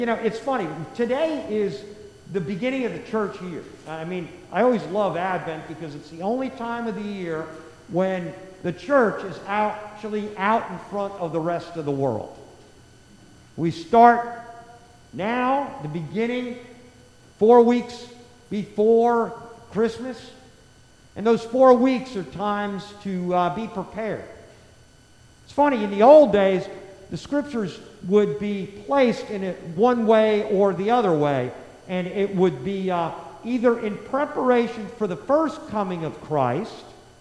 It's funny. Today is the beginning of the church year. I mean, I always love Advent because it's the only time of the year when the church is actually out in front of the rest of the world. We start now, the beginning, 4 weeks before Christmas. And those 4 weeks are times to be prepared. It's funny, in the old days, the scriptures would be placed in it one way or the other way. And it would be either in preparation for the first coming of Christ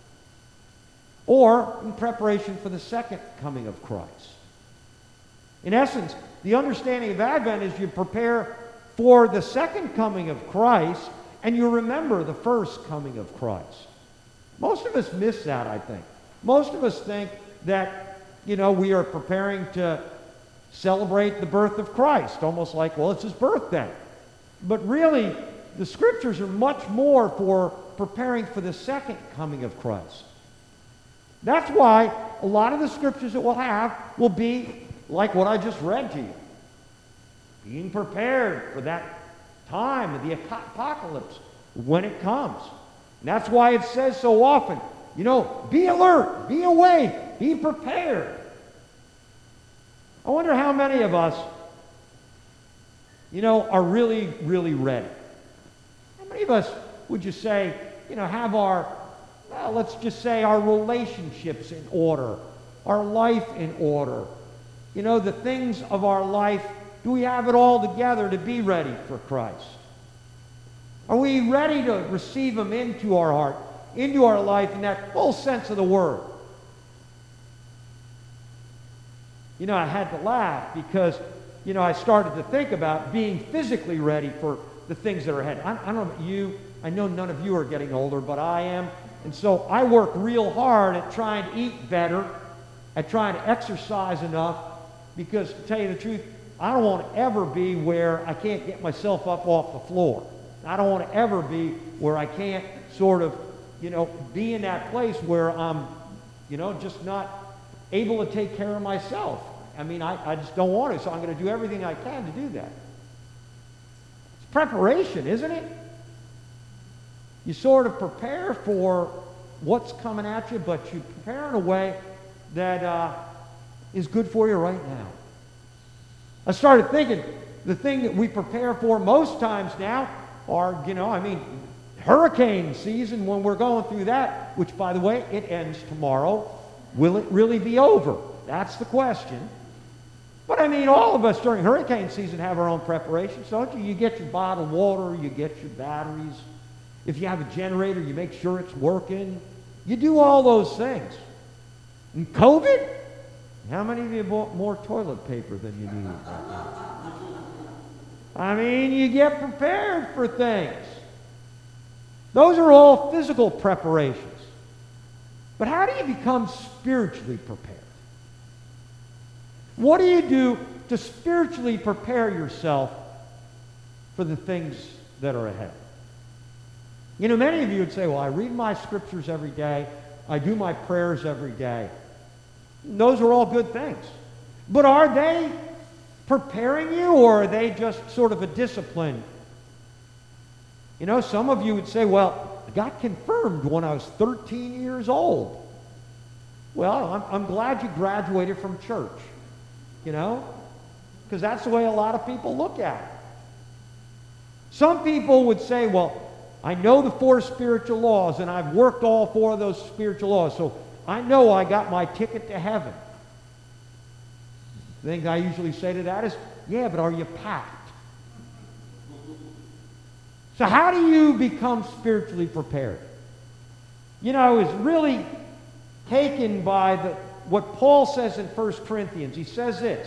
or in preparation for the second coming of Christ. In essence, the understanding of Advent is you prepare for the second coming of Christ and you remember the first coming of Christ. Most of us miss that, I think. Most of us think that, we are preparing to celebrate the birth of Christ, almost like, well, it's his birthday. But really, the scriptures are much more for preparing for the second coming of Christ. That's why a lot of the scriptures that we'll have will be like what I just read to you. Being prepared for that time of the apocalypse when it comes. And that's why it says so often, be alert, be awake, be prepared. I wonder how many of us, are really, really ready. How many of us would you say, have let's just say our relationships in order, our life in order, the things of our life, do we have it all together to be ready for Christ? Are we ready to receive him into our heart, into our life in that full sense of the word? I had to laugh because, I started to think about being physically ready for the things that are ahead. I don't know about you. I know none of you are getting older, but I am. And so I work real hard at trying to eat better, at trying to exercise enough, because to tell you the truth, I don't want to ever be where I can't get myself up off the floor. I don't want to ever be where I can't sort of, be in that place where I'm, just not able to take care of myself. I mean, I just don't want to, so I'm going to do everything I can to do that. It's preparation, isn't it? You sort of prepare for what's coming at you, but you prepare in a way that is good for you right now. I started thinking the thing that we prepare for most times now are, hurricane season when we're going through that, which, by the way, it ends tomorrow. Will it really be over? That's the question. But all of us during hurricane season have our own preparations, don't you? You get your bottled water, you get your batteries. If you have a generator, you make sure it's working. You do all those things. And COVID? How many of you bought more toilet paper than you need? You get prepared for things. Those are all physical preparations. But how do you become spiritually prepared? What do you do to spiritually prepare yourself for the things that are ahead? Many of you would say, well, I read my scriptures every day. I do my prayers every day. Those are all good things. But are they preparing you, or are they just sort of a discipline? Some of you would say, well, I got confirmed when I was 13 years old. Well, I'm glad you graduated from church, because that's the way a lot of people look at it. Some people would say, well, I know the 4 spiritual laws, and I've worked all 4 of those spiritual laws, so I know I got my ticket to heaven. The thing I usually say to that is, yeah, but are you packed? So how do you become spiritually prepared? I was really taken by what Paul says in 1 Corinthians. He says this,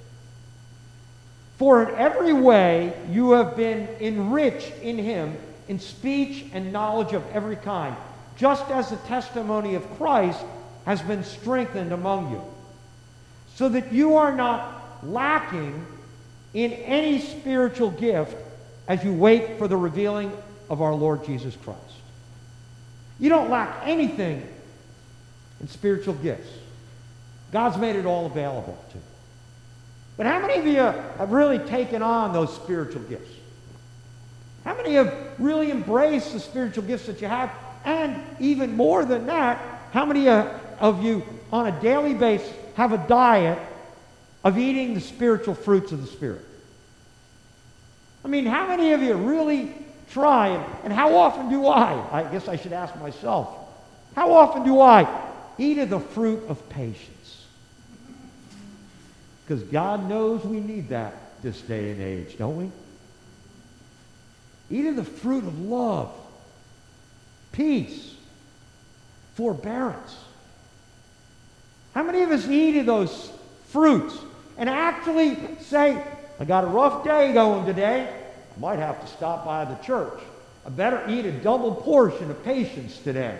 for in every way you have been enriched in him in speech and knowledge of every kind, just as the testimony of Christ has been strengthened among you, so that you are not lacking in any spiritual gift as you wait for the revealing of our Lord Jesus Christ. You don't lack anything in spiritual gifts. God's made it all available to you. But how many of you have really taken on those spiritual gifts? How many have really embraced the spiritual gifts that you have? And even more than that, how many of you on a daily basis have a diet of eating the spiritual fruits of the Spirit? I mean, how many of you really try, and how often do I guess I should ask myself, how often do I eat of the fruit of patience? Because God knows we need that this day and age, don't we? Eat of the fruit of love, peace, forbearance. How many of us eat of those fruits and actually say, I got a rough day going today. I might have to stop by the church. I better eat a double portion of patience today.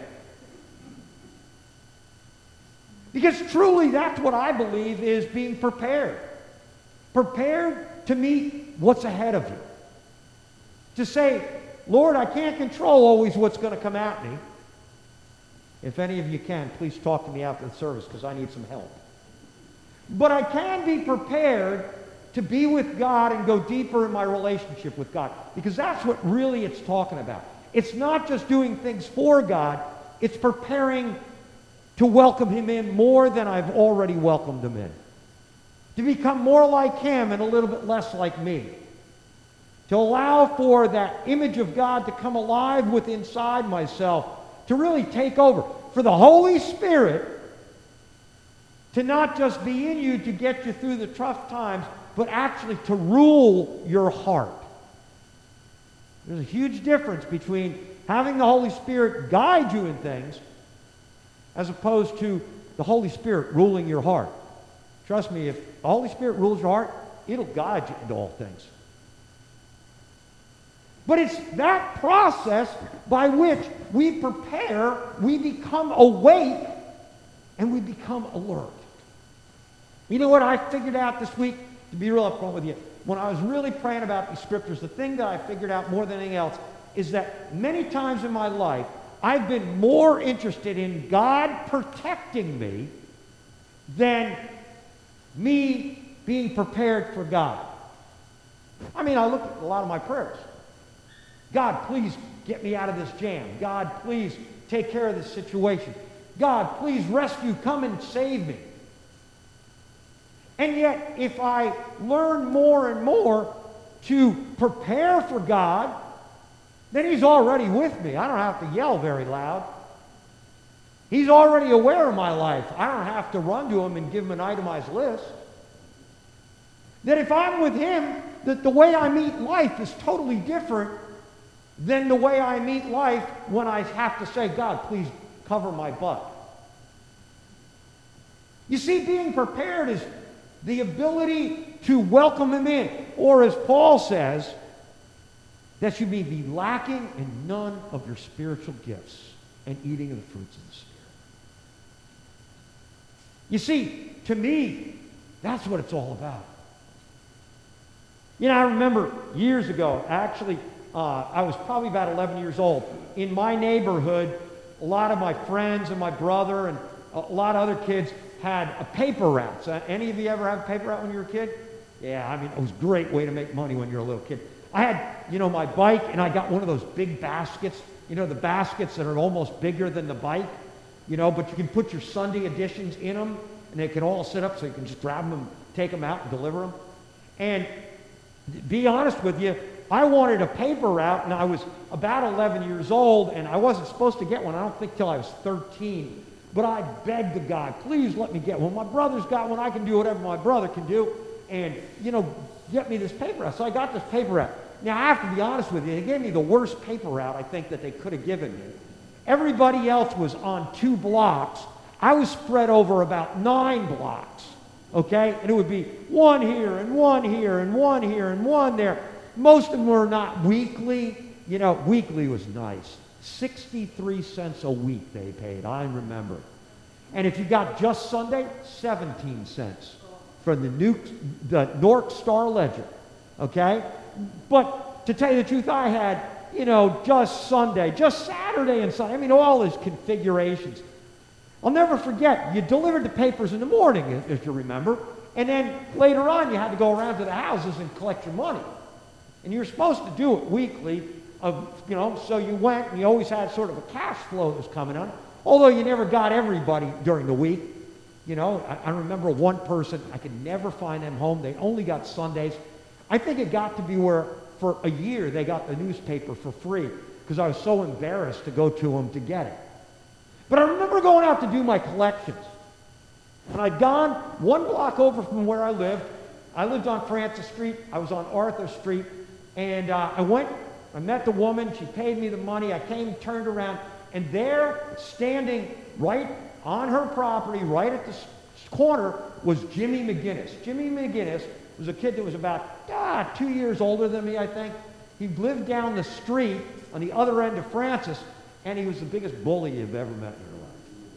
Because truly that's what I believe is being prepared. Prepared to meet what's ahead of you. To say, Lord, I can't control always what's going to come at me. If any of you can, please talk to me after the service because I need some help. But I can be prepared to be with God and go deeper in my relationship with God. Because that's what really it's talking about. It's not just doing things for God. It's preparing to welcome Him in more than I've already welcomed Him in. To become more like Him and a little bit less like me. To allow for that image of God to come alive within inside myself. To really take over. For the Holy Spirit to not just be in you to get you through the tough times, but actually to rule your heart. There's a huge difference between having the Holy Spirit guide you in things as opposed to the Holy Spirit ruling your heart. Trust me, if the Holy Spirit rules your heart, it'll guide you into all things. But it's that process by which we prepare, we become awake, and we become alert. You know what I figured out this week? To be real upfront with you, when I was really praying about these scriptures, the thing that I figured out more than anything else is that many times in my life, I've been more interested in God protecting me than me being prepared for God. I mean, I look at a lot of my prayers. God, please get me out of this jam. God, please take care of this situation. God, please rescue, come and save me. And yet, if I learn more and more to prepare for God, then He's already with me. I don't have to yell very loud. He's already aware of my life. I don't have to run to Him and give Him an itemized list. That if I'm with Him, that the way I meet life is totally different than the way I meet life when I have to say, God, please cover my butt. You see, being prepared is the ability to welcome Him in. Or as Paul says, that you may be lacking in none of your spiritual gifts and eating of the fruits of the Spirit. You see, to me, that's what it's all about. You know, I remember years ago, actually, I was probably about 11 years old. In my neighborhood, a lot of my friends and my brother and a lot of other kids had a paper route. So any of you ever have a paper route when you were a kid? Yeah, I mean, it was a great way to make money when you're a little kid. I had, you know, my bike, and I got one of those big baskets. You know, the baskets that are almost bigger than the bike, you know, but you can put your Sunday editions in them, and they can all sit up so you can just grab them and take them out and deliver them. And to be honest with you, I wanted a paper route, and I was about 11 years old, and I wasn't supposed to get one, I don't think, till I was 13. But I begged the guy, please let me get one. My brother's got one. I can do whatever my brother can do. And, you know, get me this paper route. So I got this paper route. Now, I have to be honest with you. They gave me the worst paper route, I think, that they could have given me. Everybody else was on 2 blocks. I was spread over about 9 blocks. Okay? And it would be one here and one here and one here and one there. Most of them were not weekly. You know, weekly was nice. 63 cents a week they paid, I remember. And if you got just Sunday, 17 cents from the North Star Ledger, okay? But to tell you the truth, I had, you know, just Sunday, just Saturday and Sunday. I mean, all these configurations. I'll never forget, you delivered the papers in the morning, if you remember, And then later on, you had to go around to the houses and collect your money. And you're supposed to do it weekly, so you went and you always had sort of a cash flow that was coming on, although you never got everybody during the week. I remember one person, I could never find them home. They only got Sundays. I think it got to be where for a year they got the newspaper for free because I was so embarrassed to go to them to get it. But I remember going out to do my collections. And I'd gone 1 block over from where I lived. I lived on Francis Street. I was on Arthur Street. And I met the woman. She paid me the money. I came, turned around, and there, standing right on her property, right at the corner, was Jimmy McGinnis. Jimmy McGinnis was a kid that was about 2 years older than me, I think. He lived down the street on the other end of Francis, and he was the biggest bully you've ever met in your life.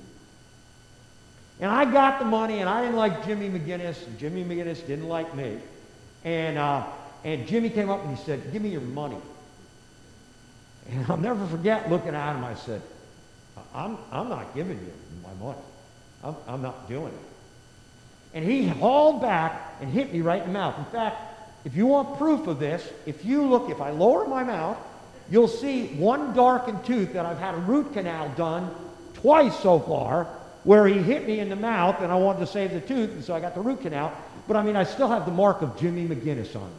And I got the money, and I didn't like Jimmy McGinnis, and Jimmy McGinnis didn't like me. And Jimmy came up and he said, "Give me your money." And I'll never forget looking at him. I said, I'm not giving you my money. I'm not doing it. And he hauled back and hit me right in the mouth. In fact, if you want proof of this, if I lower my mouth, you'll see one darkened tooth that I've had a root canal done twice so far, where he hit me in the mouth, and I wanted to save the tooth, and so I got the root canal. But I still have the mark of Jimmy McGinnis on me.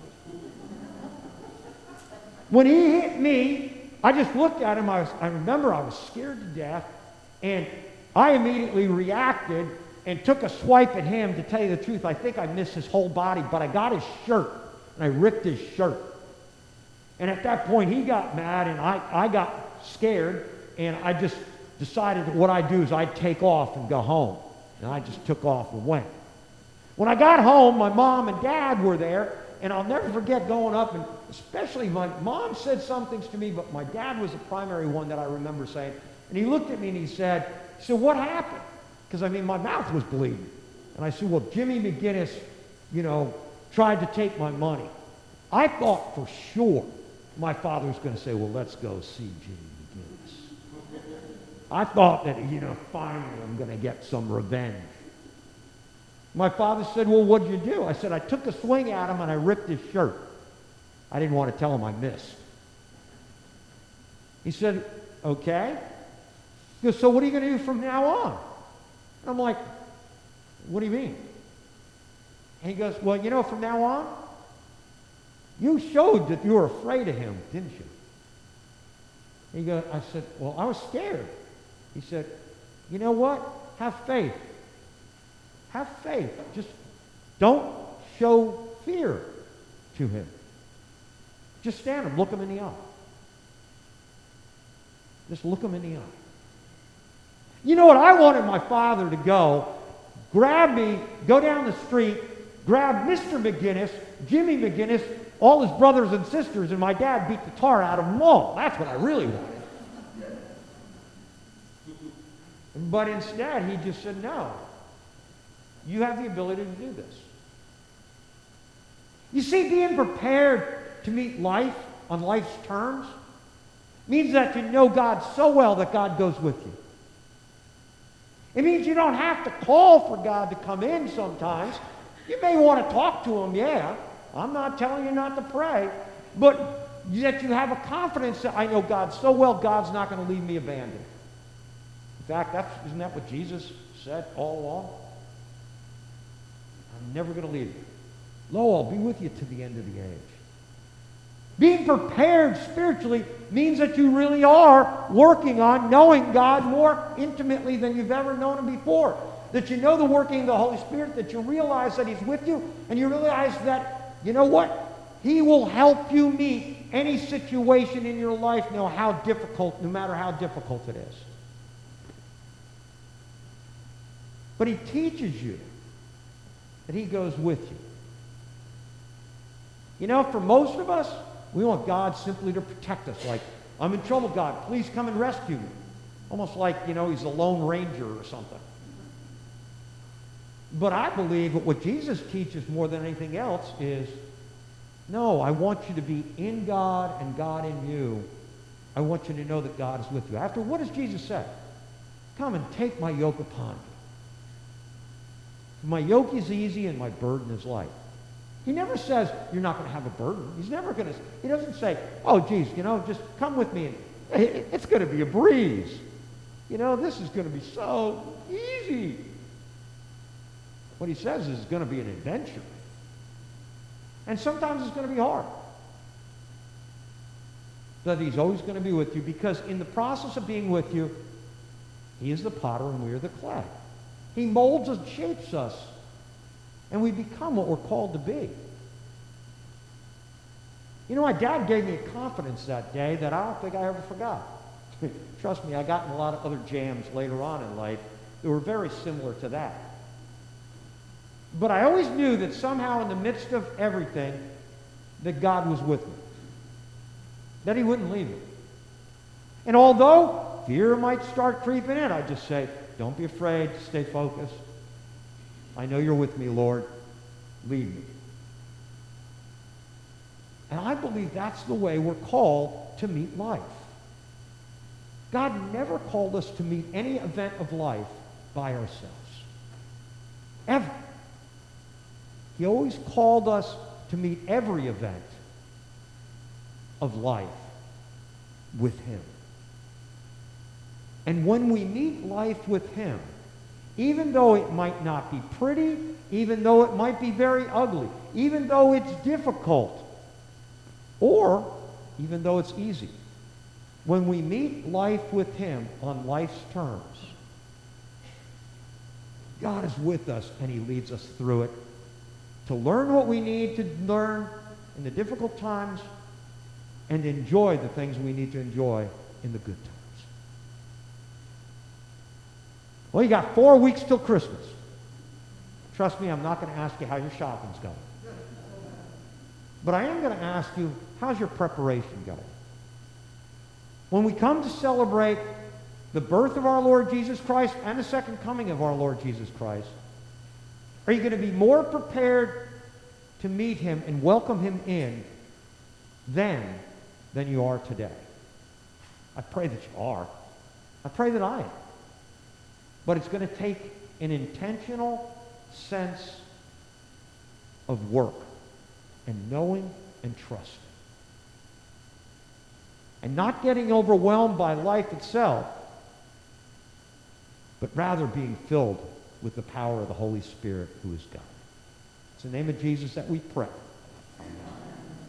When he hit me, I just looked at him. I remember I was scared to death, and I immediately reacted and took a swipe at him. To tell you the truth, I think I missed his whole body, but I got his shirt, and I ripped his shirt. And at that point, he got mad, and I got scared, and I just decided that what I'd do is I'd take off and go home. And I just took off and went. When I got home, my mom and dad were there, and I'll never forget going up, and especially my mom said some things to me, but my dad was the primary one that I remember saying. And he looked at me and he said, "So what happened?" Because, my mouth was bleeding. And I said, "Well, Jimmy McGinnis, tried to take my money." I thought for sure my father was going to say, "Well, let's go see Jimmy McGinnis." I thought that, finally I'm going to get some revenge. My father said, "Well, what'd you do?" I said, "I took a swing at him and I ripped his shirt." I didn't want to tell him I missed. He said, "Okay." He goes, "So what are you going to do from now on?" And I'm like, "What do you mean?" And he goes, "Well, from now on, you showed that you were afraid of him, didn't you?" And he goes, I said, "Well, I was scared." He said, "You know what? Have faith. Have faith. Just don't show fear to him. Just stand him, look him in the eye. Just look him in the eye." You know what? I wanted my father to grab me, go down the street, grab Mr. McGinnis, Jimmy McGinnis, all his brothers and sisters, and my dad beat the tar out of them all. That's what I really wanted. But instead, he just said, "No. You have the ability to do this." You see, being prepared to meet life on life's terms means that you know God so well that God goes with you. It means you don't have to call for God to come in sometimes. You may want to talk to him, yeah. I'm not telling you not to pray, but that you have a confidence that I know God so well, God's not going to leave me abandoned. In fact, isn't that what Jesus said all along? "I'm never going to leave you. Lo, I'll be with you to the end of the age." Being prepared spiritually means that you really are working on knowing God more intimately than you've ever known him before. That you know the working of the Holy Spirit, that you realize that he's with you, and you realize that, you know what? He will help you meet any situation in your life, no matter how difficult it is. But he teaches you that he goes with you. For most of us, we want God simply to protect us. Like, "I'm in trouble, God. Please come and rescue me." Almost like, he's a Lone Ranger or something. But I believe that what Jesus teaches more than anything else is, no, I want you to be in God and God in you. I want you to know that God is with you. After, what does Jesus say? "Come and take my yoke upon you." My yoke is easy and my burden is light. He never says you're not going to have a burden. He doesn't say, oh, geez, just come with me and it's going to be a breeze. This is going to be so easy. What he says is it's going to be an adventure. And sometimes it's going to be hard. But he's always going to be with you, because in the process of being with you, he is the potter and we are the clay. He molds and shapes us, and we become what we're called to be. My dad gave me a confidence that day that I don't think I ever forgot. Trust me, I got in a lot of other jams later on in life that were very similar to that. But I always knew that somehow in the midst of everything, that God was with me. That he wouldn't leave me. And although fear might start creeping in, I just say, don't be afraid, stay focused. I know you're with me, Lord. Lead me. And I believe that's the way we're called to meet life. God never called us to meet any event of life by ourselves. Ever. He always called us to meet every event of life with him. And when we meet life with him, even though it might not be pretty, even though it might be very ugly, even though it's difficult, or even though it's easy, when we meet life with him on life's terms, God is with us and he leads us through it to learn what we need to learn in the difficult times and enjoy the things we need to enjoy in the good times. Well, you got 4 weeks till Christmas. Trust me, I'm not going to ask you how your shopping's going. But I am going to ask you, how's your preparation going? When we come to celebrate the birth of our Lord Jesus Christ and the second coming of our Lord Jesus Christ, are you going to be more prepared to meet him and welcome him in then than you are today? I pray that you are. I pray that I am. But it's going to take an intentional sense of work and knowing and trusting. And not getting overwhelmed by life itself, but rather being filled with the power of the Holy Spirit, who is God. It's in the name of Jesus that we pray. Amen.